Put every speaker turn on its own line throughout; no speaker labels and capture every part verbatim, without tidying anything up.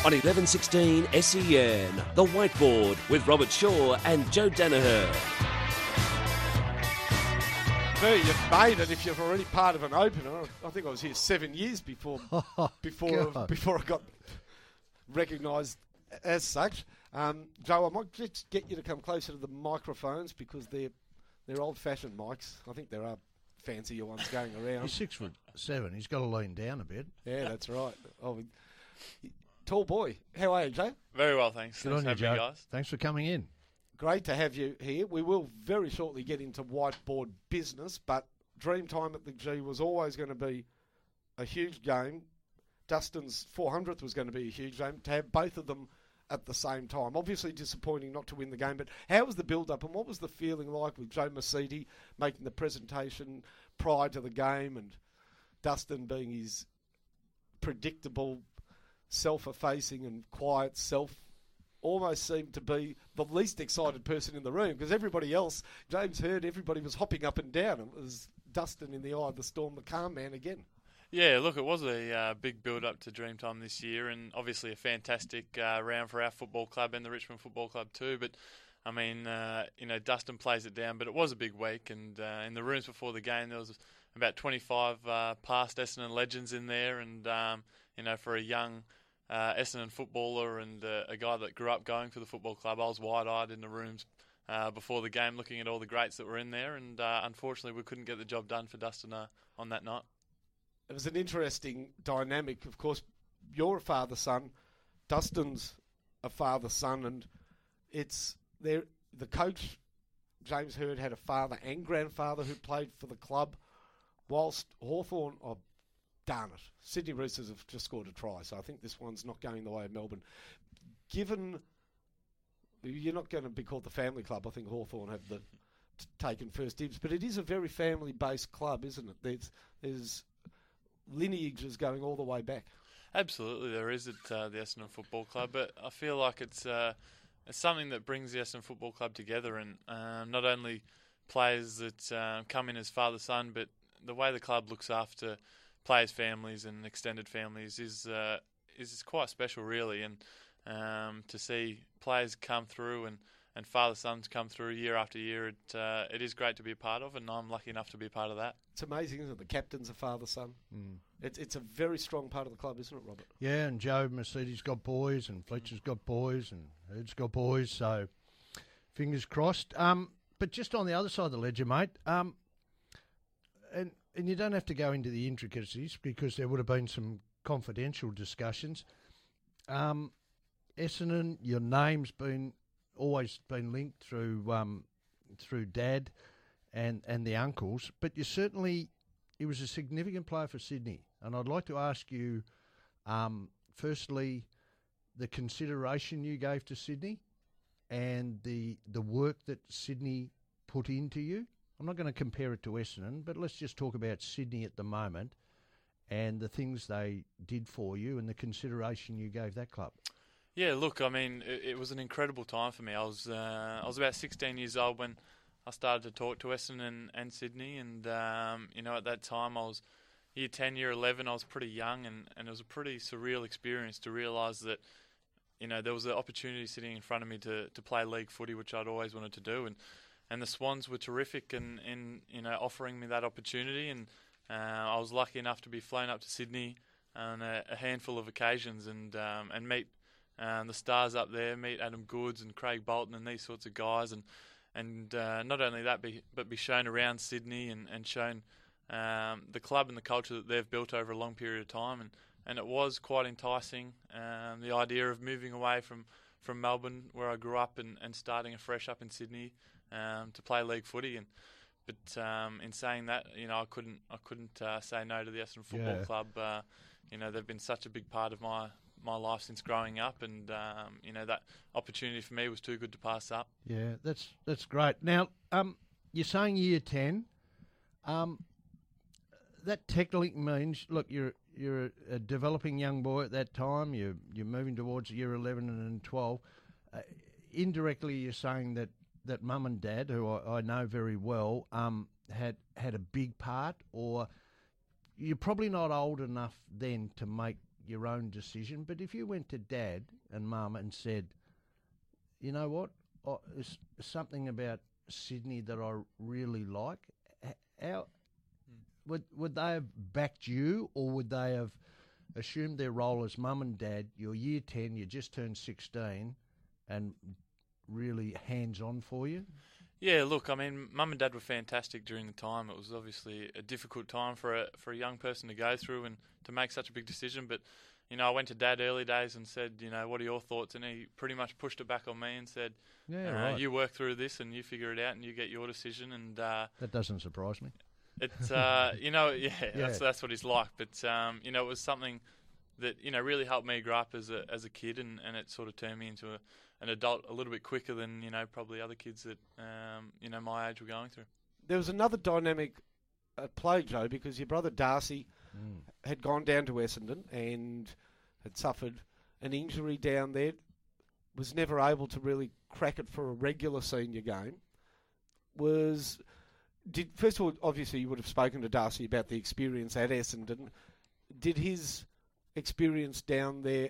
on eleven sixteen S E N. The Whiteboard with Robert Shaw and Joe Danaher.
Well, you've made it if you're already part of an opener. I think I was here seven years before
Oh,
before
God.
before I got recognised as such. Um, Joe, I might just get you to come closer to the microphones because they're they're old-fashioned mics. I think there are fancier ones going around.
He's six foot seven. He's got to lean down a bit.
Yeah, that's right. Oh, he- tall boy. How are you, Joe?
Very well, thanks.
Good
Thanks
on
for
you,
having
Joe.
me, guys.
Thanks for coming in.
Great to have you here. We will very shortly get into whiteboard business, but Dreamtime at the G was always going to be a huge game. Dustin's four hundredth was going to be a huge game. To have both of them at the same time, obviously disappointing not to win the game, but how was the build-up and what was the feeling like with Joe Mercedes making the presentation prior to the game and Dustin being his predictable, self-effacing and quiet self? Almost seemed to be the least excited person in the room because everybody else, James heard everybody was hopping up and down. It was Dustin in the eye of the storm, the calm man again.
Yeah, look, it was a uh, big build-up to Dreamtime this year and obviously a fantastic uh, round for our football club and the Richmond Football Club too. But, I mean, uh, you know, Dustin plays it down, but it was a big week. And uh, in the rooms before the game, there was about twenty-five uh, past Essendon legends in there. And, um, you know, for a young uh, Essendon footballer and uh, a guy that grew up going for the football club, I was wide-eyed in the rooms uh, before the game looking at all the greats that were in there. And uh, unfortunately, we couldn't get the job done for Dustin uh, on that night.
It was an interesting dynamic. Of course, you're a father-son. Dustin's a father-son, and it's there. The coach, James Hird, had a father and grandfather who played for the club, whilst Hawthorn, oh, darn it, Sydney Roosters have just scored a try, so I think this one's not going the way of Melbourne. Given you're not going to be called the family club, I think Hawthorn have the t- taken first dibs, but it is a very family-based club, isn't it? There's there's lineages going all the way back.
Absolutely, there is at uh, the Essendon Football Club, but I feel like it's uh, it's something that brings the Essendon Football Club together, and um, not only players that uh, come in as father-son, but the way the club looks after players' families and extended families is uh, is quite special, really. And um, to see players come through and, and father-sons come through year after year, it uh, it is great to be a part of, and I'm lucky enough to be a part of that.
It's amazing, isn't it? The captain's a father-son.
Mm.
It's it's a very strong part of the club, isn't it, Robert?
Yeah, and Joe Mercedes got boys, and Fletcher's got boys, and Herd's got boys, so fingers crossed. Um, but just on the other side of the ledger, mate, um, and, and you don't have to go into the intricacies because there would have been some confidential discussions. Um, Essendon, your name's been always been linked through um, through Dad and, and the uncles, but you certainly, he was a significant player for Sydney. And I'd like to ask you, um, firstly, the consideration you gave to Sydney and the the work that Sydney put into you. I'm not going to compare it to Essendon, but let's just talk about Sydney at the moment and the things they did for you and the consideration you gave that club.
Yeah, look, I mean, it, it was an incredible time for me. I was uh, I was about sixteen years old when I started to talk to Essendon and, and Sydney, and um, you know, at that time I was year ten, year eleven. I was pretty young, and, and it was a pretty surreal experience to realise that, you know, there was an opportunity sitting in front of me to, to play league footy, which I'd always wanted to do, and and the Swans were terrific in, in you know offering me that opportunity, and uh, I was lucky enough to be flown up to Sydney on a, a handful of occasions and um, and meet. Um, the stars up there, meet Adam Goods and Craig Bolton and these sorts of guys, and and uh, not only that, be, but be shown around Sydney and, and shown um, the club and the culture that they've built over a long period of time, and, and it was quite enticing, um, the idea of moving away from, from Melbourne, where I grew up, and, and starting afresh up in Sydney um, to play league footy. And but um, in saying that, you know, I couldn't I couldn't uh, say no to the Essendon Football
Yeah.
Club. Uh, you know, they've been such a big part of my my life since growing up, and um, you know, that opportunity for me was too good to pass up.
Yeah, that's that's great. Now, um, you're saying year ten. Um, that technically means, look, you're you're a, a developing young boy at that time. You're you're moving towards year eleven and twelve. Uh, indirectly, you're saying that, that mum and dad, who I, I know very well, um, had had a big part, or you're probably not old enough then to make your own decision. But if you went to Dad and Mum and said, you know what, oh, there's something about Sydney that I really like, how hmm. would would they have backed you, or would they have assumed their role as Mum and Dad? You're year ten, you just turned sixteen, and really hands-on for you?
Yeah, look, I mean, Mum and Dad were fantastic during the time. It was obviously a difficult time for a for a young person to go through and to make such a big decision. But, you know, I went to Dad early days and said, you know, what are your thoughts? And he pretty much pushed it back on me and said,
yeah,
uh,
right.
you work through this and you figure it out and you get your decision. And uh,
that doesn't surprise me.
It's, uh, you know, yeah, yeah, that's that's what he's like. But, um, you know, it was something that, you know, really helped me grow up as a as a kid, and, and it sort of turned me into a an adult a little bit quicker than, you know, probably other kids that, um, you know, my age were going through.
There was another dynamic at play, Joe, because your brother Darcy mm. had gone down to Essendon and had suffered an injury down there, was never able to really crack it for a regular senior game. Was did first of all, obviously, you would have spoken to Darcy about the experience at Essendon. Did his experience down there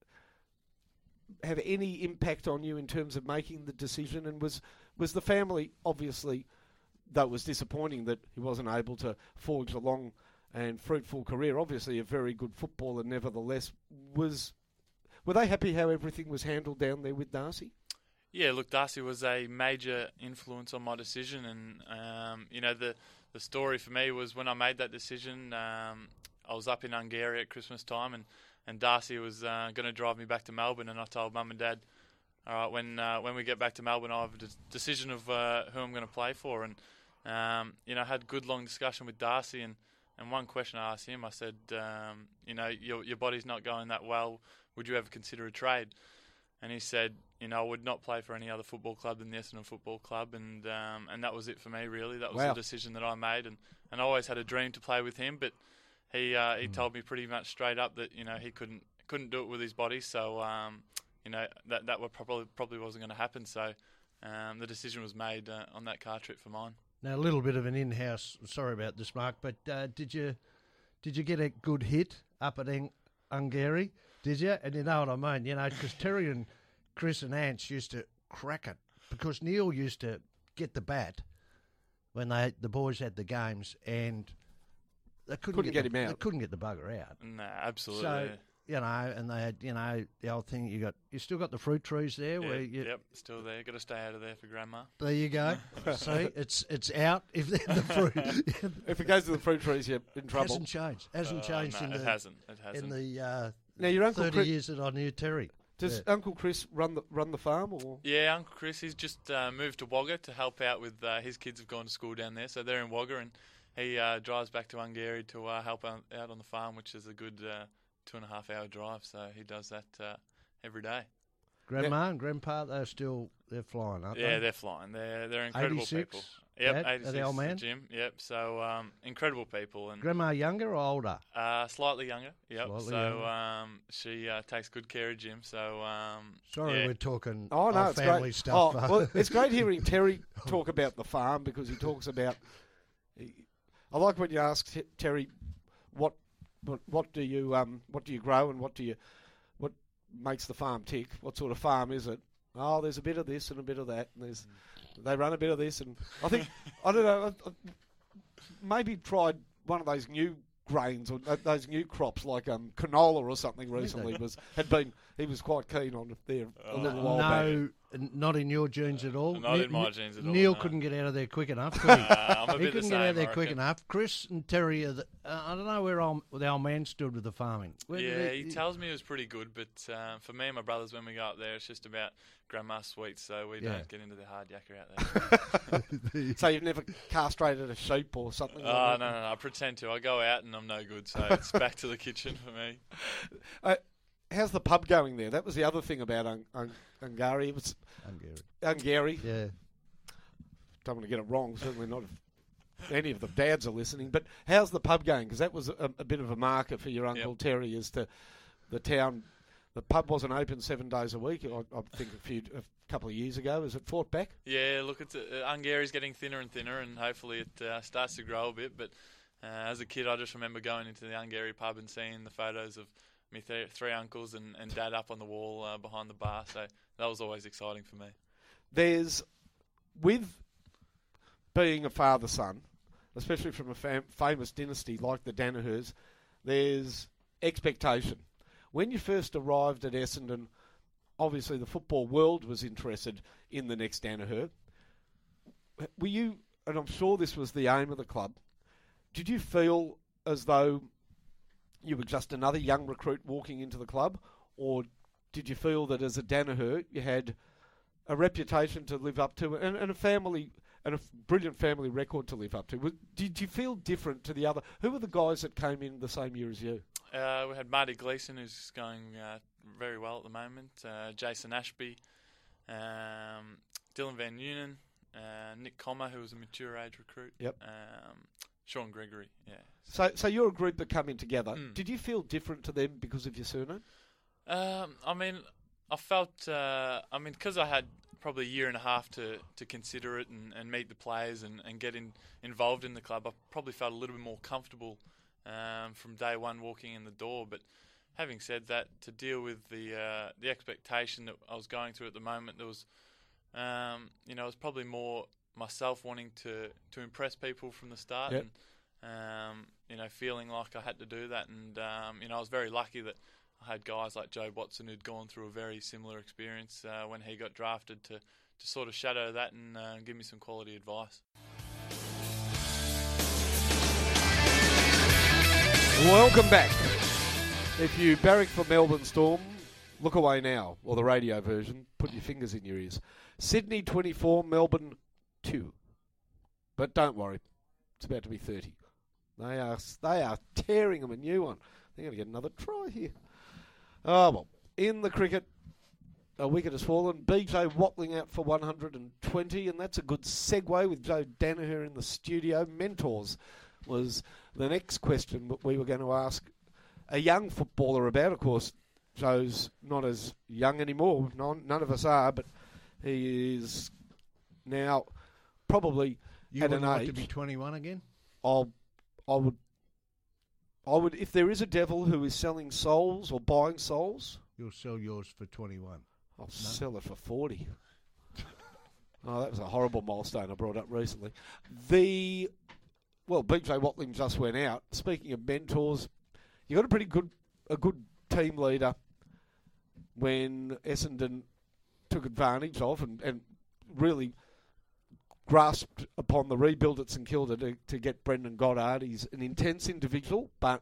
have any impact on you in terms of making the decision? And was was the family, obviously, though it was disappointing that he wasn't able to forge a long and fruitful career, obviously a very good footballer nevertheless, was were they happy how everything was handled down there with Darcy?
Yeah, look, Darcy was a major influence on my decision, and um, you know, the the story for me was when I made that decision, um, I was up in Hungary at Christmas time, and And Darcy was uh, going to drive me back to Melbourne, and I told Mum and Dad, all right, when uh, when we get back to Melbourne, I'll have a de- decision of uh, who I'm going to play for. And, um, you know, I had a good long discussion with Darcy, and, and one question I asked him, I said, um, you know, your your body's not going that well. Would you ever consider a trade? And he said, you know, I would not play for any other football club than the Essendon Football Club. And um, and that was it for me, really. That was
wow.
the decision that I made. And, and I always had a dream to play with him, but He uh, he mm. told me pretty much straight up that, you know, he couldn't couldn't do it with his body, so um, you know, that that would probably probably wasn't going to happen. So um, the decision was made uh, on that car trip for mine.
Now a little bit of an in-house. Sorry about this, Mark, but uh, did you did you get a good hit up at Hungary? Did you? And you know what I mean, you know, because Terry and Chris and Ants used to crack it, because Neil used to get the bat when they the boys had the games, and They couldn't,
couldn't
get,
get
the,
him out.
They couldn't get the bugger out.
No, absolutely.
So, you know, and they had, you know, the old thing, you got, you still got the fruit trees there.
Yeah,
where you,
yep, still there. Got to stay out of there for Grandma.
There you go. See, it's it's out if the, the fruit.
If it goes to the fruit trees, you're in trouble.
Hasn't changed. Hasn't
uh,
changed
no,
in
it
the
hasn't. It hasn't.
in the uh,
now your uncle
thirty
Chris,
years that I knew Terry.
Does
yeah.
Uncle Chris run the run the farm, or?
Yeah, Uncle Chris, he's just uh, moved to Wagga to help out with uh, his kids have gone to school down there, so they're in Wagga, and he uh, drives back to Hungary to uh, help out, out on the farm, which is a good uh, two and a half hour drive. So he does that uh, every day.
Grandma yeah. and Grandpa, they're still they're flying, aren't
yeah,
they?
Yeah, they're flying. They're they're incredible
eighty-six,
people. Yep,
Dad,
eighty-six.
the old man.
Jim. Yep. So um, incredible people. And
Grandma younger or older?
Uh, slightly younger. Yep.
Slightly
so
younger.
Um, she uh, takes good care of Jim. So um,
sorry,
yeah.
we're talking
oh no,
it's family
great.
stuff.
Oh, well, it's great hearing Terry talk about the farm, because he talks about. He, I like when you ask t- Terry, what, what, what do you, um, what do you grow, and what do you, what makes the farm tick? What sort of farm is it? Oh, there's a bit of this and a bit of that, and there's, mm. they run a bit of this, and I think, I don't know, I, I maybe tried one of those new grains or uh, those new crops like um, canola or something recently. was had been he was quite keen on it there a little
no,
while back.
No, not in your genes at all.
Not
Ne-
in my genes at all.
Neil
no.
couldn't get out of there quick enough, could he?
Uh, I'm a
he
bit
couldn't
the
get out
same,
of there
I
quick
reckon.
enough. Chris and Terry, are the, uh, I don't know where old, the old man stood with the farming. Where
Yeah,
did
he tells me it was pretty good, but uh, for me and my brothers, when we go up there, it's just about grandma sweets, so we
Yeah.
don't get into the hard yakka out there.
So you've never castrated a sheep or something?
Oh,
like
no,
that?
no, no, I pretend to. I go out and I'm no good, so it's back to the kitchen for me.
Uh, how's the pub going there? That was the other thing about Un- Un- Hungary. It was
Hungary.
Hungary.
Yeah.
Don't want to get it wrong. Certainly not if any of the dads are listening. But how's the pub going? Because that was a, a bit of a marker for your Uncle
Yep.
Terry as to the town. The pub wasn't open seven days a week. I, I think a few a couple of years ago. Is it Fort Beck?
Yeah, look, it's uh, Hungary's getting thinner and thinner, and hopefully it uh, starts to grow a bit. But uh, as a kid, I just remember going into the Hungary pub and seeing the photos of, me th- three uncles and, and dad up on the wall uh, behind the bar. So that was always exciting for me.
There's, with being a father-son, especially from a fam- famous dynasty like the Danahers, there's expectation. When you first arrived at Essendon, obviously the football world was interested in the next Danaher. Were you, and I'm sure this was the aim of the club, did you feel as though you were just another young recruit walking into the club, or did you feel that as a Danaher you had a reputation to live up to and, and a family and a brilliant family record to live up to? Did you feel different to the other? Who were the guys that came in the same year as you?
Uh, we had Marty Gleeson, who's going uh, very well at the moment, uh, Jason Ashby, um, Dylan Van Nuenen, uh, Nick Comer, who was a mature age recruit.
Yep.
Um, Sean Gregory, yeah.
So, so you're a group that come in together.
Mm.
Did you feel different to them because of your surname?
Um, I mean, I felt, uh, I mean, because I had probably a year and a half to, to consider it and, and meet the players and, and get in, involved in the club, I probably felt a little bit more comfortable um, from day one walking in the door. But having said that, to deal with the uh, the expectation that I was going through at the moment, there was, um, you know, it was probably more myself wanting to, to impress people from the start,
yep.
and um, you know, feeling like I had to do that. And um, you know, I was very lucky that I had guys like Joe Watson who'd gone through a very similar experience uh, when he got drafted to, to sort of shadow that and uh, give me some quality advice.
Welcome back. If you barrack for Melbourne Storm, look away now, or the radio version, put your fingers in your ears. Sydney twenty-four, Melbourne two. But don't worry, it's about to be thirty. They are they are tearing them a new one. They're going to get another try here. Oh, well, in the cricket, a wicket has fallen. B J Watling out for one hundred twenty, and that's a good segue with Joe Danaher in the studio. Mentors was the next question that we were going to ask a young footballer about. Of course, Joe's not as young anymore. None, none of us are, but he is now probably
you
at
would
an
like
age.
to be twenty-one again?
I'll, I would, I would. If there is a devil who is selling souls or buying souls,
You'll sell yours for twenty-one.
I'll
No?
sell it for forty. Oh, that was a horrible milestone I brought up recently. The well, B J Watling just went out. Speaking of mentors, you got a pretty good, a good team leader when Essendon took advantage of and, and really grasped upon the rebuild at St Kilda to, to get Brendan Goddard. He's an intense individual, but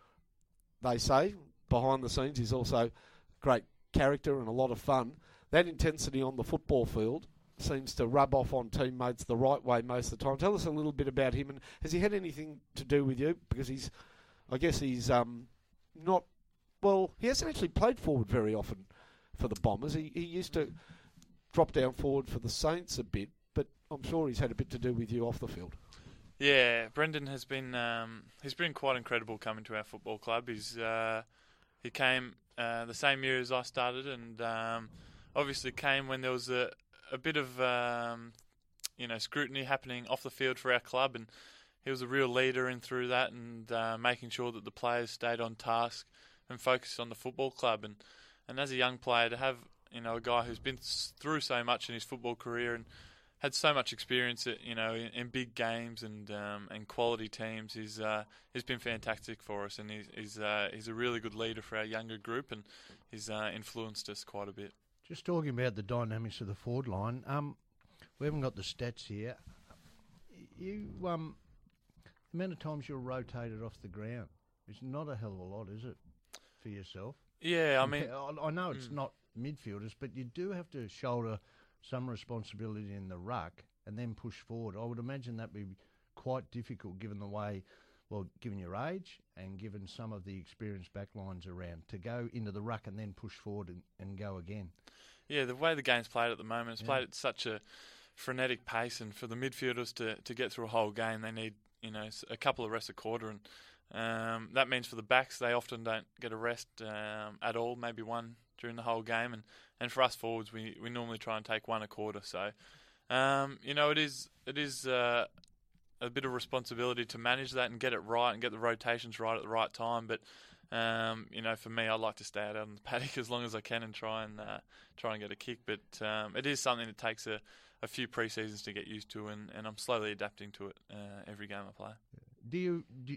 they say behind the scenes he's also great character and a lot of fun. That intensity on the football field seems to rub off on teammates the right way most of the time. Tell us a little bit about him, and has he had anything to do with you? Because he's, I guess he's um, not, well, he hasn't actually played forward very often for the Bombers. He, he used to drop down forward for the Saints a bit, but I'm sure he's had a bit to do with you off the field.
Yeah, Brendan has been um, he's been quite incredible coming to our football club. He's uh, he came uh, the same year as I started, and um, obviously came when there was a a bit of um, you know scrutiny happening off the field for our club, and he was a real leader in through that, and uh, making sure that the players stayed on task and focused on the football club. And, and as a young player, to have you know a guy who's been through so much in his football career and had so much experience, at, you know, in, in big games and um, and quality teams, he's uh, he's been fantastic for us, and he's he's, uh, he's a really good leader for our younger group, and he's uh, influenced us quite a bit.
Just talking about the dynamics of the forward line, um, we haven't got the stats here. You, um, the amount of times you're rotated off the ground, it's not a hell of a lot, is it, for yourself?
Yeah, I mean,
I, I know it's
mm.
not midfielders, but you do have to shoulder some responsibility in the ruck and then push forward. I would imagine that'd be quite difficult given the way, well, given your age and given some of the experienced backlines around, to go into the ruck and then push forward and, and go again.
Yeah, the way the game's played at the moment, it's
Yeah.
played at such a frenetic pace, and for the midfielders to, to get through a whole game, they need you know a couple of rests a quarter, and um, that means for the backs they often don't get a rest um, at all, maybe one during the whole game, and, and for us forwards we, we normally try and take one a quarter. So um, you know it is it is uh, a bit of responsibility to manage that and get it right and get the rotations right at the right time, but Um, you know, for me, I like to stay out on the paddock as long as I can and try and uh, try and get a kick. But um, it is something that takes a, a few pre-seasons to get used to, and, and I'm slowly adapting to it uh, every game I play.
Do you, do you,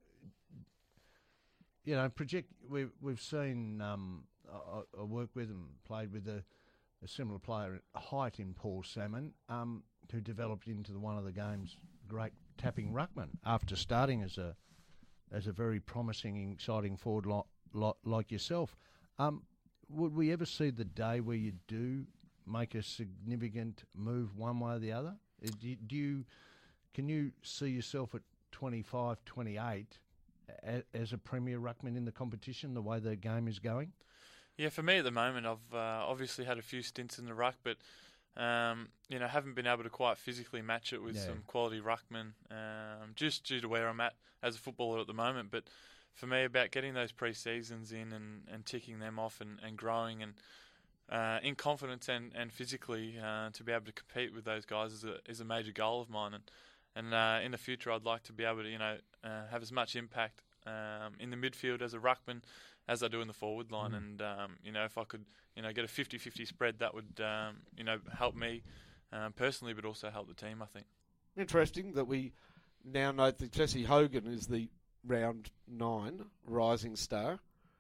you know, project? We've we've seen. Um, I, I work with and played with a, a similar player at height in Paul Salmon, um, who developed into the, one of the game's great tapping ruckman after starting as a as a very promising, exciting forward lot, lot like yourself. Um, would we ever see the day where you do make a significant move one way or the other? Do you, do you can you see yourself at twenty-five, twenty-eight a, as a premier ruckman in the competition, the way the game is going?
Yeah, for me at the moment, I've uh, obviously had a few stints in the ruck, but um, you know, haven't been able to quite physically match it with
Yeah.
some quality ruckmen, um, just due to where I'm at as a footballer at the moment. But for me, about getting those pre-seasons in and, and ticking them off and, and growing and uh, in confidence and, and physically uh, to be able to compete with those guys is a is a major goal of mine. And and uh, in the future, I'd like to be able to you know uh, have as much impact um, in the midfield as a ruckman as I do in the forward line.
Mm.
And um, you know, if I could you know get a fifty-fifty spread, that would um, you know help me um, personally, but also help the team, I think.
Interesting that we now note that Jesse Hogan is the round nine rising star.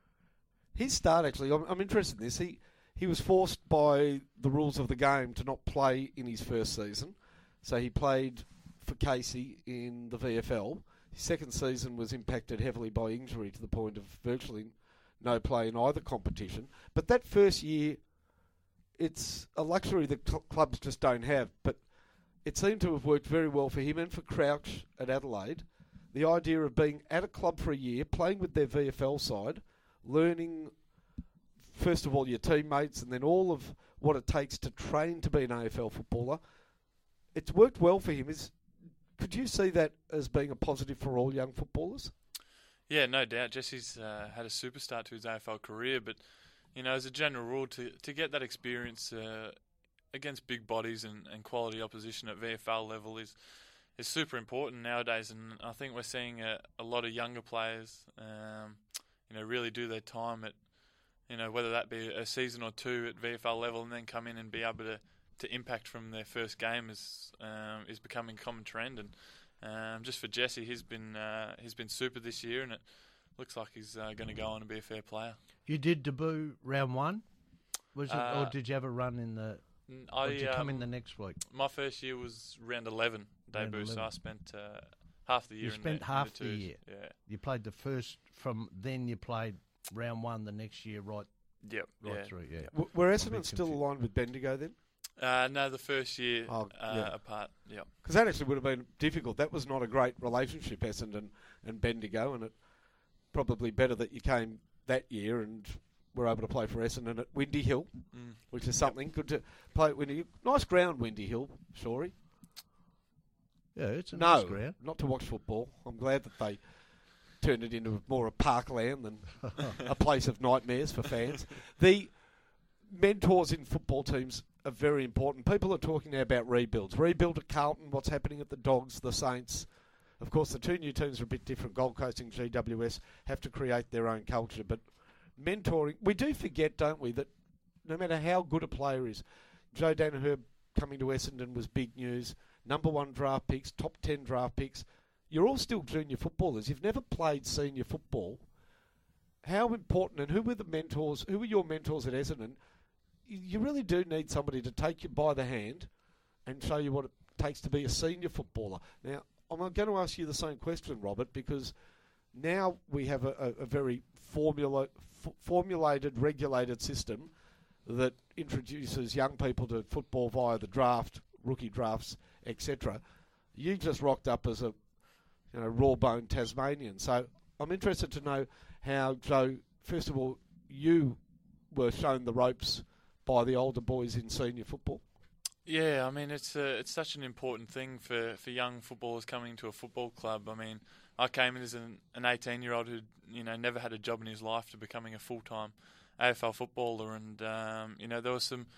His start, actually, I'm, I'm interested in this. He he was forced by the rules of the game to not play in his first season, so he played for Casey in the V F L. His second season was impacted heavily by injury to the point of virtually no play in either competition. But that first year, it's a luxury that cl- clubs just don't have. But it seemed to have worked very well for him and for Crouch at Adelaide. The idea of being at a club for a year, playing with their V F L side, learning, first of all, your teammates, and then all of what it takes to train to be an A F L footballer. It's worked well for him. Is Could you see that as being a positive for all young footballers?
Yeah, no doubt. Jesse's uh, had a super start to his A F L career, but you know, as a general rule, to to get that experience uh, against big bodies and, and quality opposition at V F L level is is super important nowadays. And I think we're seeing a, a lot of younger players, um, you know, really do their time at, you know, whether that be a season or two at V F L level, and then come in and be able to, to impact from their first game is um, is becoming a common trend. And um, just for Jesse, he's been uh, he's been super this year, and it looks like he's uh, going to go on and be a fair player.
You did debut round one, was it,
Uh,
or did you have a run in the?
N-
Or
I,
did you come in
um,
the next week?
My first year was round eleven
Round
debut, so
eleven.
I spent uh, half the year.
You
in
spent
the,
half
in the,
the
twos.
year.
Yeah.
You played the first from then. You played round one the next year, right,
Yep.
right
yeah.
through. Yeah.
W- Were
bit
Essendon still
confused.
aligned with Bendigo then?
Uh, no, the first year
Oh,
uh,
yeah.
apart. Yeah.
Because that actually would have been difficult. That was not a great relationship, Essendon and Bendigo, and it probably better that you came that year and were able to play for Essendon at Windy Hill,
Mm.
which is something. Good to play at Windy Hill. Nice ground, Windy Hill, Shorey.
Yeah, it's a
No,
nice ground.
not to watch football. I'm glad that they turned it into more a parkland than a place of nightmares for fans. The mentors in football teams are very important. People are talking now about rebuilds. Rebuild at Carlton, what's happening at the Dogs, the Saints. Of course, the two new teams are a bit different. Gold Coast and G W S have to create their own culture. But mentoring, we do forget, don't we, that no matter how good a player is, Joe Danaher coming to Essendon was big news. Number one draft picks, top ten draft picks. You're all still junior footballers. You've never played senior football. How important, and who were the mentors, who were your mentors at Essendon? You really do need somebody to take you by the hand and show you what it takes to be a senior footballer. Now, I'm going to ask you the same question, Robert, because now we have a, a, a very formula, f- formulated, regulated system that introduces young people to football via the draft, rookie drafts, et cetera. You just rocked up as a you know, raw-boned Tasmanian. So I'm interested to know how, Joe, first of all, you were shown the ropes by the older boys in senior football.
Yeah, I mean, it's a, it's such an important thing for, for young footballers coming to a football club. I mean, I came in as an, an eighteen-year-old who you know never had a job in his life to becoming a full-time A F L footballer, and um, you know there were some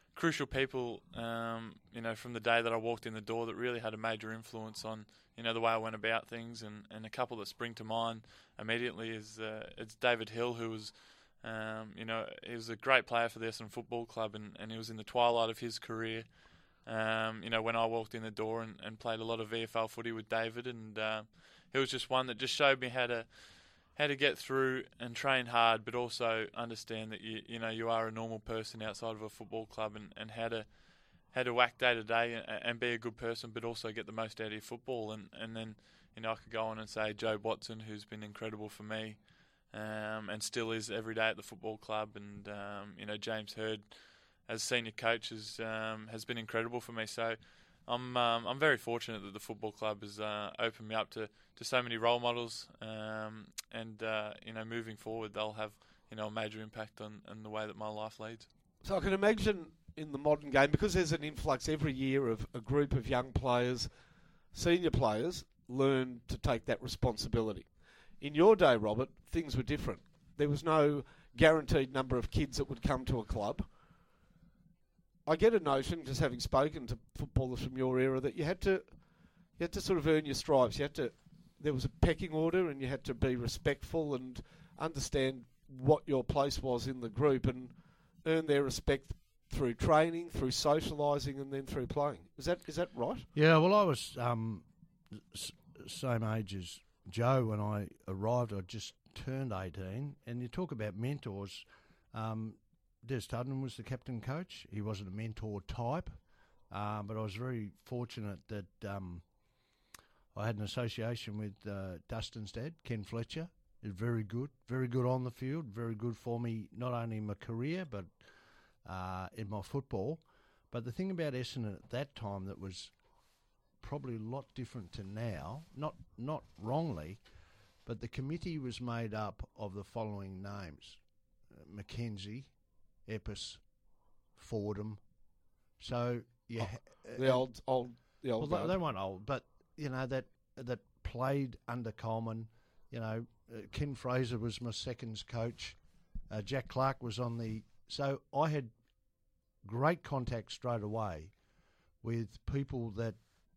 crucial people, um, you know, from the day that I walked in the door that really had a major influence on, you know, the way I went about things. And, and a couple that spring to mind immediately is uh, it's David Hill, who was, um, you know, he was a great player for the Essendon Football Club, and, and he was in the twilight of his career. Um, you know, when I walked in the door and, and played a lot of V F L footy with David, and uh, he was just one that just showed me how to how to get through and train hard, but also understand that you you know you are a normal person outside of a football club, and, and how to how to act day to day and, and be a good person, but also get the most out of your football. And, and then you know I could go on and say Joe Watson, who's been incredible for me, um, and still is every day at the football club, and um, you know James Hird as senior coach has um, has been incredible for me. So I'm um, I'm very fortunate that the football club has uh, opened me up to, to so many role models, um, and uh, you know moving forward they'll have you know a major impact on, on the way that my life leads.
So I can imagine in the modern game, because there's an influx every year of a group of young players, senior players, learn to take that responsibility. In your day, Robert, things were different. There was no guaranteed number of kids that would come to a club. I get a notion, just having spoken to footballers from your era, that you had to, you had to sort of earn your stripes. You had to, there was a pecking order, and you had to be respectful and understand what your place was in the group, and earn their respect through training, through socialising, and then through playing. Is that is that right?
Yeah, well, I was um, s- same age as Joe when I arrived. I just turned eighteen, and you talk about mentors. Um, Des Tudden was the captain coach. He wasn't a mentor type, uh, but I was very fortunate that um, I had an association with uh, Dustin's dad, Ken Fletcher. He was very good, very good on the field, very good for me, not only in my career, but uh, in my football. But the thing about Essendon at that time that was probably a lot different to now, not not wrongly, but the committee was made up of the following names: uh, Mackenzie, Epis, Fordham. So yeah,
oh, the old old the old.
Well, they, they weren't old, but you know that that played under Coleman. You know, uh, Ken Fraser was my seconds coach. Uh, Jack Clark was on the. So I had great contact straight away with people that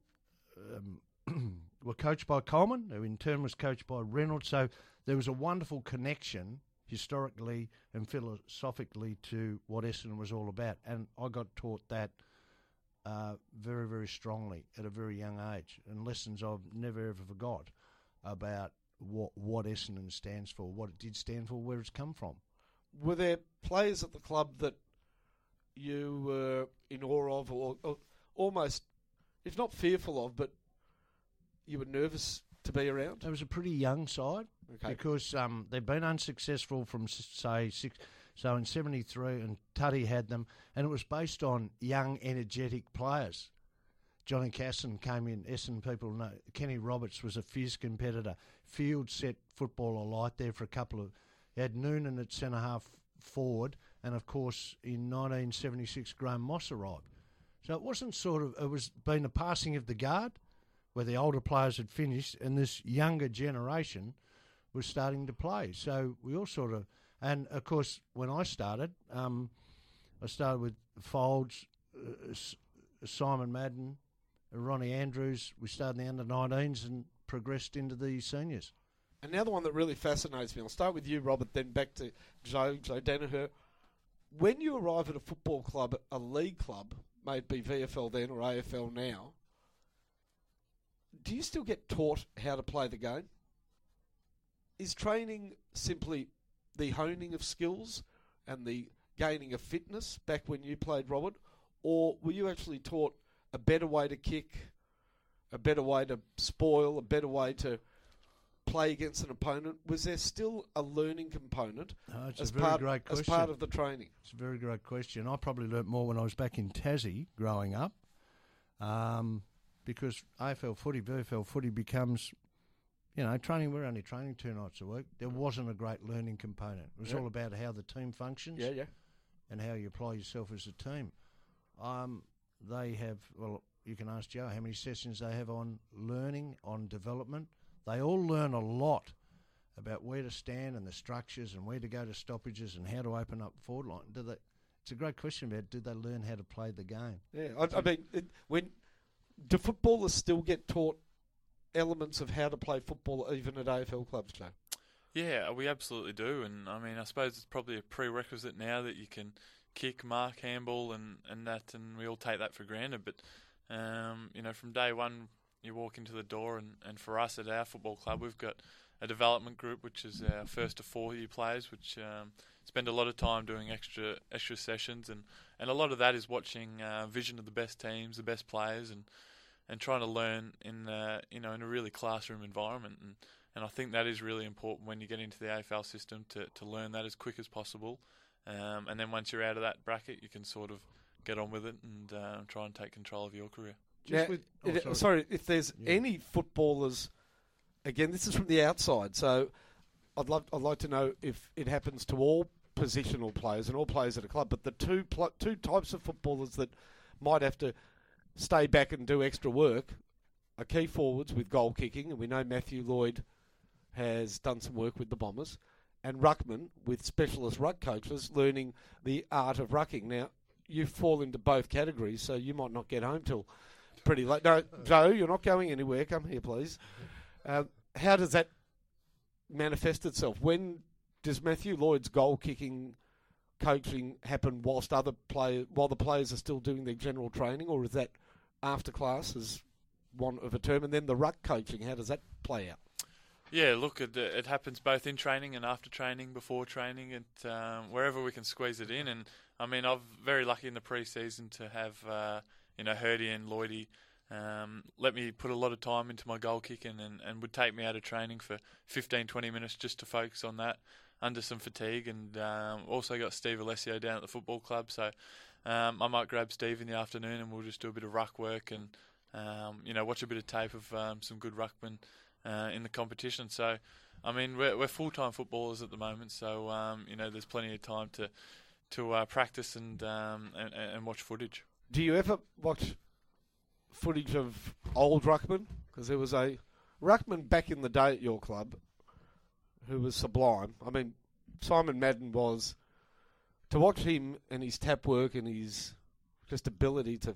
um, were coached by Coleman, who in turn was coached by Reynolds. So there was a wonderful connection historically and philosophically to what Essendon was all about. And I got taught that uh, very, very strongly at a very young age, and lessons I've never ever forgot about what, what Essendon stands for, what it did stand for, where it's come from.
Were there players at the club that you were in awe of, or, or almost, if not fearful of, but you were nervous to be around?
It was a pretty young side.
Okay.
Because um, they've been unsuccessful from, say, six, so in seventy-three, and Tuddy had them, and it was based on young, energetic players. Johnny Casson came in, Essendon people know, Kenny Roberts was a fierce competitor. Field set football alight there for a couple of, he had Noonan at centre-half forward, and of course in nineteen seventy-six Graham Moss arrived. So it wasn't sort of, it was been a passing of the guard, where the older players had finished, and this younger generation was starting to play. So we all sort of, and of course when I started, um, I started with Folds, uh, S- Simon Madden, uh, Ronnie Andrews. We started in the under nineteens and progressed into the seniors.
And now the one that really fascinates me, I'll start with you, Robert, then back to Joe, Joe Danaher. When you arrive at a football club, a league club, may it be V F L then or A F L now, do you still get taught how to play the game? Is training simply the honing of skills and the gaining of fitness back when you played, Robert? Or were you actually taught a better way to kick, a better way to spoil, a better way to play against an opponent? Was there still a learning component
Oh, it's
as,
a very
part,
great
as
question.
part of the training?
It's a very great question. I probably learnt more when I was back in Tassie growing up, um, because A F L footy, V F L footy becomes, you know, training, we're only training two nights a week. There wasn't a great learning component. It was
Yep.
all about how the team functions
Yeah, yeah.
and how you apply yourself as a team. Um, they have, well, you can ask Joe how many sessions they have on learning, on development. They all learn a lot about where to stand and the structures and where to go to stoppages and how to open up forward line. Do they, it's a great question about do they learn how to play the game?
Yeah, I, I mean, it, when do footballers still get taught elements of how to play football even at A F L clubs, Joe?
Yeah, we absolutely do, and I mean, I suppose it's probably a prerequisite now that you can kick, mark, handball, and, and that, and we all take that for granted. But um, you know, from day one, you walk into the door, and, and for us at our football club, we've got a development group, which is our first to four year players, which um, spend a lot of time doing extra extra sessions, and, and a lot of that is watching uh, vision of the best teams, the best players, and and trying to learn in uh, you know in a really classroom environment. And, and I think that is really important when you get into the A F L system to, to learn that as quick as possible. Um, and then once you're out of that bracket, you can sort of get on with it and uh, try and take control of your career.
Just yeah, with, oh, it, sorry. sorry, if there's yeah. any footballers, again, this is from the outside, so I'd love, I'd like to know if it happens to all positional players and all players at a club, but the two pl- two types of footballers that might have to stay back and do extra work are key forwards with goal kicking, and we know Matthew Lloyd has done some work with the Bombers, and ruckman with specialist ruck coaches learning the art of rucking. Now, you fall into both categories, so you might not get home till pretty late. No, Joe, you're not going anywhere. Come here, please. Uh, how does that manifest itself? When does Matthew Lloyd's goal kicking coaching happen whilst other players, while the players are still doing their general training, or is that after class, is one of a term? And then the ruck coaching, how does that play out?
Yeah, look, it, it happens both in training and after training, before training, it, um, wherever we can squeeze it in. And I mean, I'm very lucky in the pre-season to have uh, you know Hurdy and Lloydie um, let me put a lot of time into my goal kicking, and, and would take me out of training for fifteen, twenty minutes just to focus on that under some fatigue. And um, also got Steve Alessio down at the football club, so um, I might grab Steve in the afternoon and we'll just do a bit of ruck work and um, you know watch a bit of tape of um, some good ruckmen Uh, in the competition. So, I mean, we're, we're full-time footballers at the moment, so, um, you know, there's plenty of time to to uh, practice and, um, and and watch footage.
Do you ever watch footage of old ruckmen? Because there was a ruckman back in the day at your club who was sublime. I mean, Simon Madden was... To watch him and his tap work and his just ability to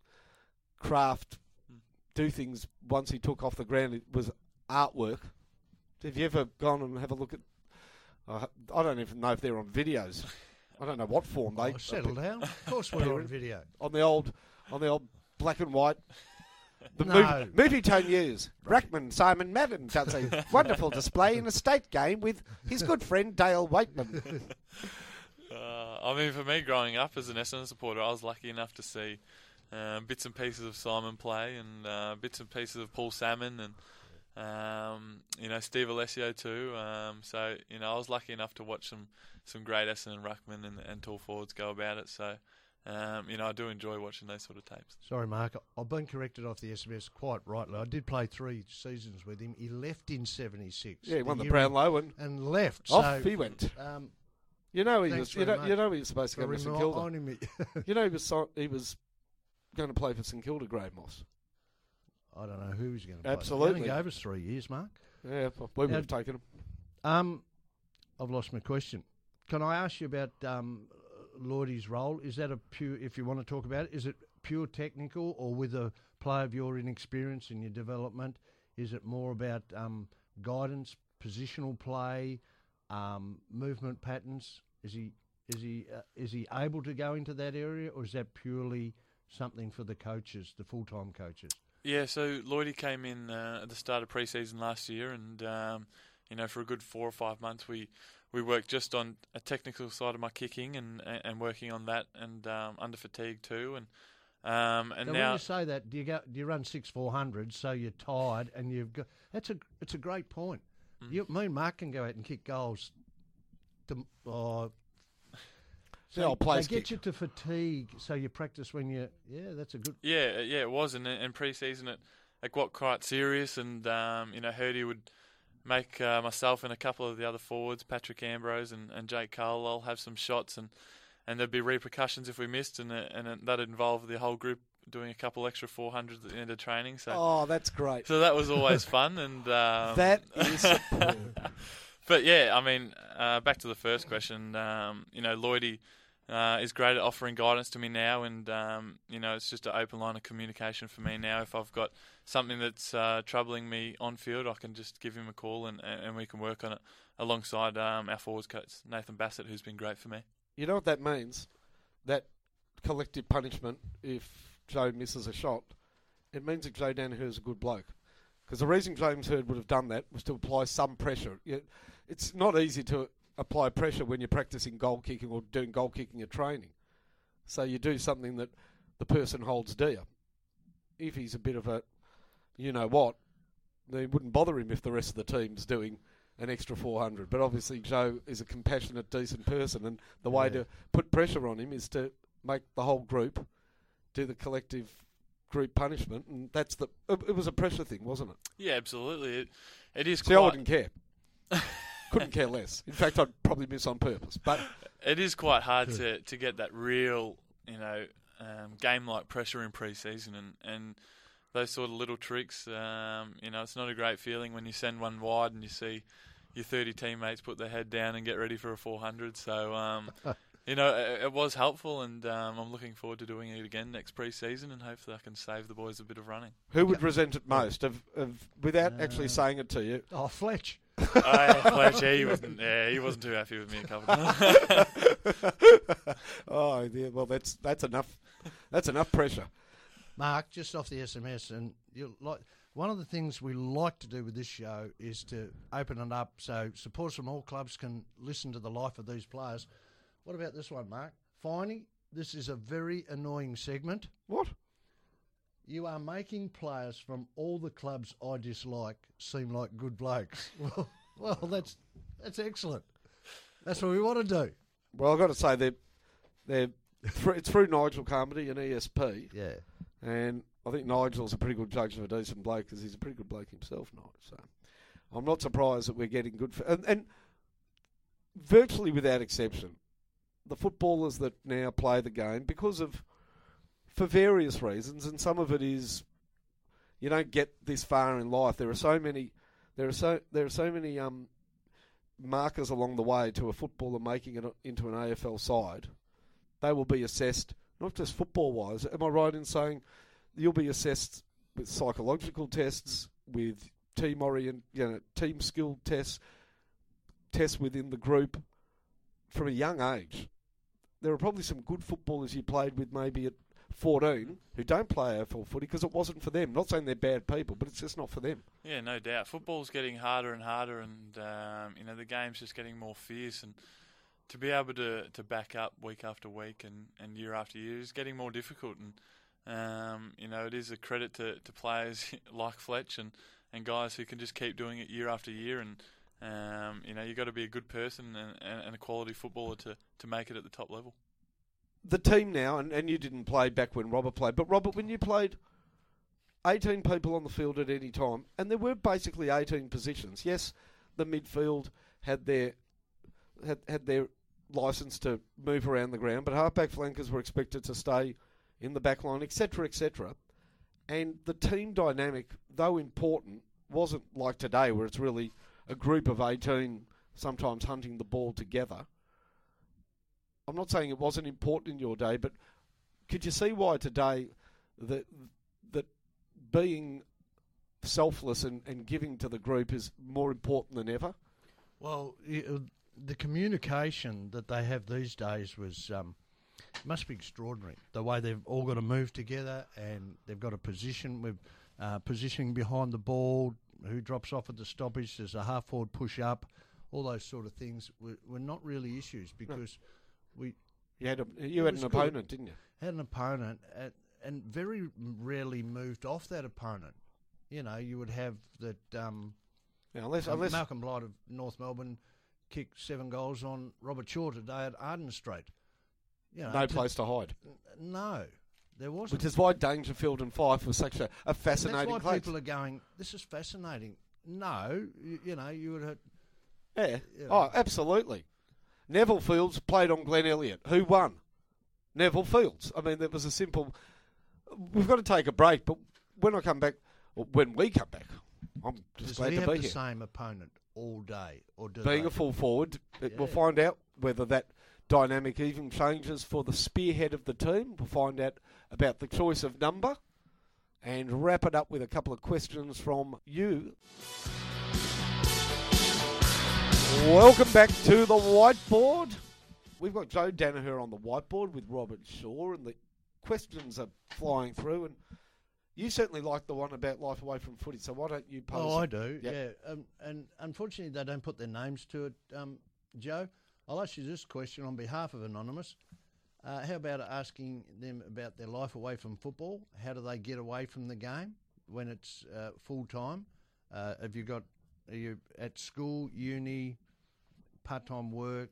craft, do things once he took off the ground, it was artwork. Have you ever gone and have a look at... Uh, I don't even know if they're on videos. I don't know what form they...
Oh, settle down. Of course we're on video.
On the old on the old black and white... The
no.
movie, movie tone years. Ruckman Simon Madden does a wonderful display in a state game with his good friend Dale Waitman.
Uh, I mean, for me, growing up as an Essendon supporter, I was lucky enough to see uh, bits and pieces of Simon play, and uh, bits and pieces of Paul Salmon, and um, you know Steve Alessio too. Um, so you know, I was lucky enough to watch some some great Essendon ruckmen and, and tall forwards go about it. So um, you know, I do enjoy watching those sort of tapes.
Sorry, Mark, I've been corrected off the S M S quite rightly. I did play three seasons with him. He left in seventy-six.
Yeah, he won the Brownlow and
and left.
Off
so,
he went.
Um,
You know he was. You know, you know he was supposed to go to St Kilda. You know he was. So, he was going to play for St Kilda. Graham Moss.
I don't know who he's going to play.
Absolutely,
he only gave us three years, Mark.
Yeah, we would now, have taken him.
Um, I've lost my question. Can I ask you about um, Lloydie's role? Is that a pure? If you want to talk about it, is it pure technical, or with a player of your inexperience in your development, is it more about um, guidance, positional play? Um, movement patterns? Is he is he uh, is he able to go into that area, or is that purely something for the coaches, the full time coaches?
Yeah, so Lloydie came in uh, at the start of pre-season last year, and um, you know for a good four or five months we, we worked just on a technical side of my kicking and and working on that, and um, under fatigue too, and um, and
now,
now
when you say that, do you go do you run six four hundred, so you're tired and you've got that's a it's a great point. Mm. You, me and Mark can go out and kick goals. To, oh, so
yeah, I'll play
they get
kick.
you to fatigue, so you practice when you. Yeah, that's a good.
Yeah, yeah, it was, and in pre-season it, it got quite serious, and um, you know, Hurdy would make uh, myself and a couple of the other forwards, Patrick Ambrose and, and Jake Carlisle, have some shots, and, and there'd be repercussions if we missed, and it, and it, that'd involve the whole group doing a couple extra four hundreds at the end of training. So,
oh, that's great.
So that was always fun, and um,
that is superb.
But yeah, I mean, uh, back to the first question. Um, you know, Lloydie uh, is great at offering guidance to me now, and um, you know, it's just an open line of communication for me now. If I've got something that's uh, troubling me on field, I can just give him a call, and, and we can work on it alongside um, our forwards coach Nathan Bassett, who's been great for me.
You know what that means? That collective punishment if Joe misses a shot, it means that Joe Daniher is a good bloke. Because the reason James Hird would have done that was to apply some pressure. It's not easy to apply pressure when you're practicing goal kicking or doing goal kicking at training. So you do something that the person holds dear. If he's a bit of a, you know what, it wouldn't bother him if the rest of the team's doing an extra four hundred. But obviously Joe is a compassionate, decent person, and the way
Yeah.
to put pressure on him is to make the whole group do the collective group punishment, and that's the. It, it was a pressure thing, wasn't it?
Yeah, absolutely. It it is
See, I
quite.
wouldn't care. Couldn't care less. In fact, I'd probably miss on purpose. But
It is quite hard to, to get that real, you know, um, game-like pressure in pre-season, and, and those sort of little tricks. Um, you know, it's not a great feeling when you send one wide and you see your thirty teammates put their head down and get ready for a four hundred. So, um, you know, it, it was helpful, and um, I'm looking forward to doing it again next pre-season, and hopefully I can save the boys a bit of running.
who would resent it most? Of, of without
Uh,
actually saying it to you.
Oh, Fletch.
Oh, yeah, Fletch, yeah, he wasn't. Yeah, he wasn't too happy with me a couple of times.
Oh, yeah, well, that's that's enough. That's enough pressure.
Mark, just off the S M S, and you like one of the things we like to do with this show is to open it up so supporters from all clubs can listen to the life of these players. What about this one, Mark? Finally, this is a very annoying segment.
What?
You are making players from all the clubs I dislike seem like good blokes. Well, well that's that's excellent. That's what we want to do.
Well, I've got to say they're they're through, it's through Nigel Carmody and E S P,
Yeah.
and I think Nigel's a pretty good judge of a decent bloke because he's a pretty good bloke himself, Nigel. So I'm not surprised that we're getting good. For, and, and virtually without exception, the footballers that now play the game because of. For various reasons, and some of it is you don't get this far in life. There are so many, there are so there are so many um, markers along the way to a footballer making it into an A F L side. They will be assessed not just football wise. Am I right in saying you'll be assessed with psychological tests, with team orient, you know, team skill tests, tests within the group from a young age? There are probably some good footballers you played with maybe at fourteen who don't play A F L footy because it wasn't for them. Not saying they're bad people, but it's just not for them.
Yeah, no doubt. Football's getting harder and harder, and um, you know the game's just getting more fierce. And to be able to, to back up week after week and, and year after year is getting more difficult. And um, you know it is a credit to, to players like Fletch and, and guys who can just keep doing it year after year. And um, you know you've got to be a good person and, and, and a quality footballer to, to make it at the top level.
The team now, and, and you didn't play back when Robert played, but Robert, when you played eighteen people on the field at any time, and there were basically eighteen positions. Yes, the midfield had their had, had their licence to move around the ground, but halfback flankers were expected to stay in the back line, et cetera, et cetera. And the team dynamic, though important, wasn't like today where it's really a group of eighteen sometimes hunting the ball together. I'm not saying it wasn't important in your day, but could you see why today that that being selfless and, and giving to the group is more important than ever?
Well, you, the communication that they have these days was um, must be extraordinary. The way they've all got to move together and they've got a position with uh, positioning behind the ball, who drops off at the stoppage, there's a half forward push up, all those sort of things were, were not really issues because. No. We,
you had, a, you had an
good.
opponent, didn't you?
Had an opponent, and, and very rarely moved off that opponent. You know, you would have that. Um,
yeah, unless,
um,
unless
Malcolm Blight of North Melbourne kicked seven goals on Robert Shaw today at Arden Street. You know,
no
to,
place to hide.
No, there wasn't.
Which is why Dangerfield and Fife was such a, a fascinating
and that's why
place.
People are going, this is fascinating. No, you, you know, you would have.
Yeah.
You know.
Oh, absolutely. Neville Fields played on Glenn Elliott. Who won? Neville Fields. I mean, that was a simple... We've got to take a break, but when I come back, or when we come back, I'm just
Does
glad
we
to
have
be
the
here.
Same opponent all day? Or do
Being
they?
a full forward, it,
Yeah.
we'll find out whether that dynamic even changes for the spearhead of the team. We'll find out about the choice of number and wrap it up with a couple of questions from you. Welcome back to the whiteboard. We've got Joe Danaher on the whiteboard with Robert Shaw, and the questions are flying through. And you certainly like the one about life away from footy, so why don't you pose
Oh,
it?
I do,
Yep.
yeah. Um, and unfortunately, they don't put their names to it, um, Joe. I'll ask you this question on behalf of Anonymous. Uh, how about asking them about their life away from football? How do they get away from the game when it's uh, full time? Uh, have you got, are you at school, uni, part-time work?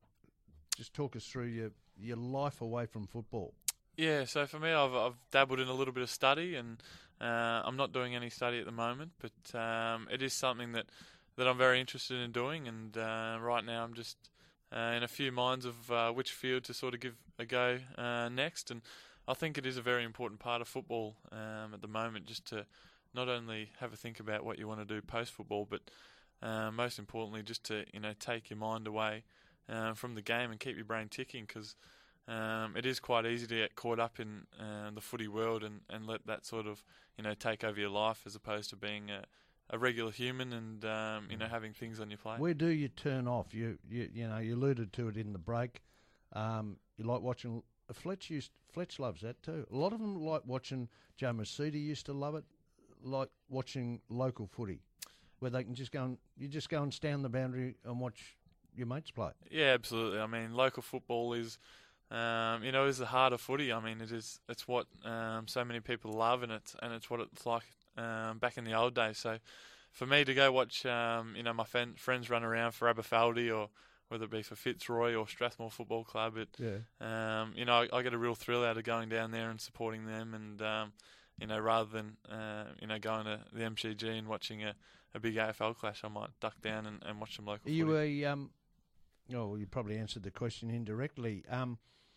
Just talk us through your, your life away from football.
Yeah, so for me, I've I've dabbled in a little bit of study, and uh, I'm not doing any study at the moment, but um, it is something that, that I'm very interested in doing, and uh, right now I'm just uh, in a few minds of uh, which field to sort of give a go uh, next, and I think it is a very important part of football um, at the moment, just to not only have a think about what you want to do post-football, but uh, most importantly, just to you know take your mind away uh, from the game and keep your brain ticking, because Um, it is quite easy to get caught up in uh, the footy world and, and let that sort of, you know, take over your life as opposed to being a, a regular human and, um, you know, having things on your plate.
Where do you turn off? You you, you know, you alluded to it in the break. Um, you like watching, Fletch used, Fletch loves that too. A lot of them like watching, Joe Masidi used to love it, like watching local footy, where they can just go and, you just go and stand the boundary and watch your mates play.
Yeah, absolutely. I mean, local football is... Um, you know, is the heart of footy. I mean, it is. It's what um, so many people love, and it's and it's what it's like um, back in the old days. So, for me to go watch, um, you know, my fen- friends run around for Aberfeldy, or whether it be for Fitzroy or Strathmore Football Club, it,
Yeah.
um, you know, I, I get a real thrill out of going down there and supporting them, and um, you know, rather than uh, you know going to the M C G and watching a, a big A F L clash, I might duck down and, and watch some local.
Are you
footy.
a um? Oh, well, you probably answered the question indirectly. Um.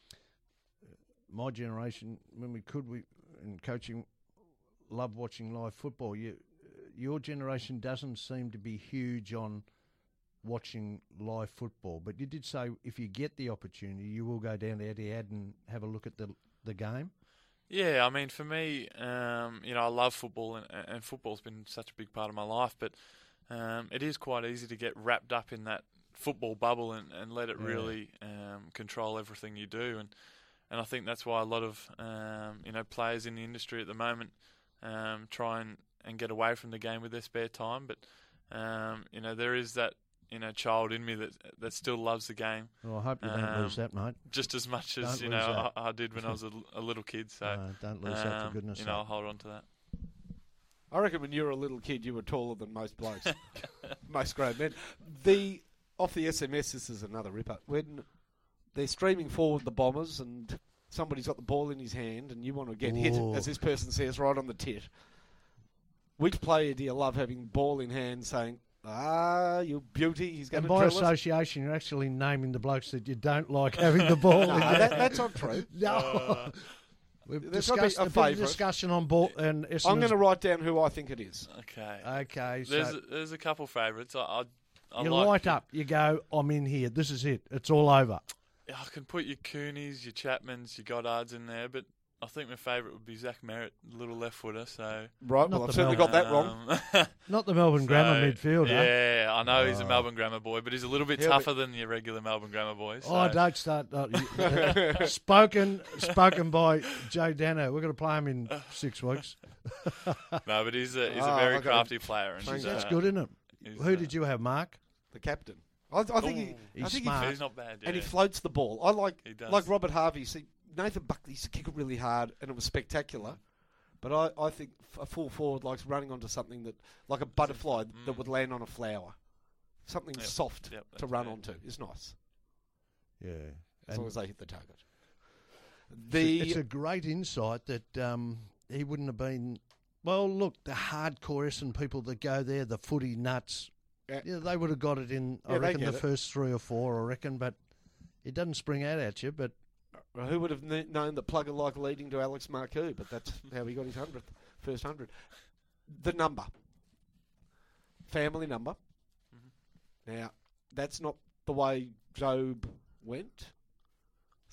My generation, when we could, we in coaching, love watching live football. You, your generation doesn't seem to be huge on watching live football, but you did say if you get the opportunity, you will go down to Etihad and have a look at the the game.
Yeah, I mean, for me, um, you know, I love football, and, and football's been such a big part of my life, but um, it is quite easy to get wrapped up in that football bubble and, and let it
Yeah.
really um, control everything you do. And And I think that's why a lot of um, you know players in the industry at the moment um, try and, and get away from the game with their spare time. But um, you know there is that you know child in me that that still loves the game.
Well, I hope you don't
Um,
lose that, mate.
just as much as
Don't
you
lose
know
that.
I, I did when I was a, l- a little kid. So
No, don't lose that for
um,
goodness'
you know I'll
sake.
hold on to that.
I reckon when you were a little kid, you were taller than most blokes, most grown men. The off the S M S, this is another ripper. When they're streaming forward the Bombers and somebody's got the ball in his hand and you want to get
Ooh.
hit, as this person says, right on the tit. Which player do you love having ball in hand saying, ah, you beauty, he's going
And
to
by
drill us?
association, you're actually naming the blokes that you don't like having the ball.
No,
in
that,
their-
that's not true.
No. We've
There's gotta be
discussed
a
a, bit of
favourite.
discussion on ball and S M S.
I'm going to write down who I think it is.
Okay.
Okay,
There's
so
a, there's a couple favourites. I, I, I
you
like
light up. You go, I'm in here. This is it. It's all over.
I can put your Coonies, your Chapmans, your Goddards in there, but I think my favourite would be Zach Merritt, little left footer. So
Right,
Not
well,
the
I've certainly got that wrong.
Um,
Not the Melbourne
so,
Grammar midfielder.
Yeah, I know he's a
Oh.
Melbourne Grammar boy, but he's a little bit
He'll
tougher than your regular Melbourne Grammar boy. So.
Oh, don't start. Uh, you- spoken, spoken by Joe Dano. We're going to play him in six weeks.
No, but he's a he's
Oh,
a very
I got
crafty player. And
Thank
he's,
you.
That's
uh,
good, isn't it?
he's,
Who
uh,
did you have, Mark?
The captain. I, I think, he,
Ooh.
I
He's
think
smart.
he,
He's not bad. Yeah.
and he floats the ball. I like
He does.
like Robert Harvey. See, Nathan Buckley used to kick it really hard, and it was spectacular. But I, I think f- a full forward likes running onto something that, like a butterfly that
Mm.
would land on a flower. Something
Yep.
soft
Yep,
to
that's
run
fair.
onto is nice,
Yeah.
as
And
long as they hit the target.
it's,
The
a, it's a great insight that um, he wouldn't have been. Well, look, the hardcore Essendon people that go there, the footy nuts,
Yeah.
yeah, they would have got it in, I
Yeah, they
reckon, the
get it.
first three or four, I reckon, but it doesn't spring out at you. But
Well, who would have kn- known that Plugger like leading to Alex Marcoux? But that's how he got his hundredth, first hundred. The number, family number.
Mm-hmm.
Now, that's not the way Job went.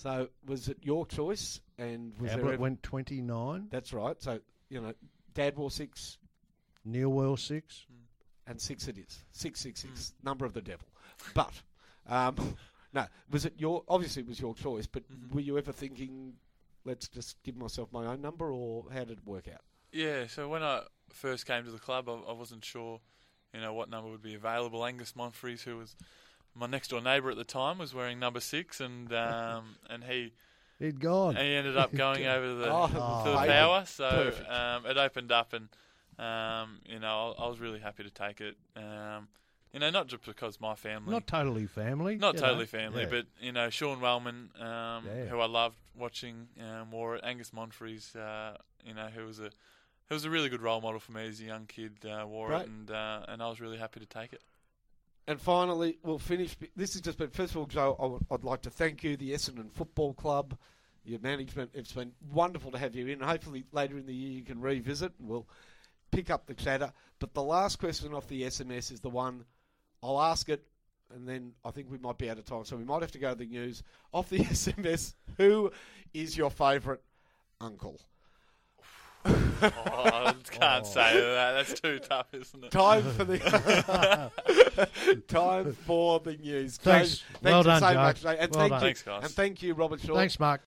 So was it your choice? And was there
Ablett
ever-
went twenty-nine.
That's right. So, you know, Dad wore six,
Neil wore six.
and six it is. Six, six, six. Number of the devil. But, um, no, was it your, obviously it was your choice, but
Mhm.
were you ever thinking, let's just give myself my own number, or how did it work out?
Yeah, so when I first came to the club, I, I wasn't sure, you know, what number would be available. Angus Monfries, who was my next door neighbour at the time, was wearing number six, and um, and he
He'd gone.
he ended up going over to the,
Oh,
to the
oh,
power. So
perfect.
um, it opened up, and um, you know, I, I was really happy to take it. Um, you know, not just because my family,
Not totally family.
not
you
totally
know.
family,
Yeah.
but you know, Sean Wellman, um,
Yeah.
who I loved watching, um, wore it. Angus Monfries, uh, you know, who was a who was a really good role model for me as a young kid. Uh, wore
Great.
it, and uh, and I was really happy to take it.
And finally, we'll finish. This has just been, first of all, Joe, I would, I'd like to thank you, the Essendon Football Club, your management. It's been wonderful to have you in. Hopefully later in the year you can revisit and we'll pick up the chatter. But the last question off the S M S is the one, I'll ask it, and then I think we might be out of time, so we might have to go to the news. Off the S M S, who is your favourite uncle?
Oh, I can't
Oh.
say that. That's too tough, isn't it?
Time for the time for the news.
Thanks.
Thanks
Well
so
done, Joe.
much, Jay. And
Well
thank
done.
you,
Thanks, guys.
and thank you, Robert Shaw.
Thanks, Mark.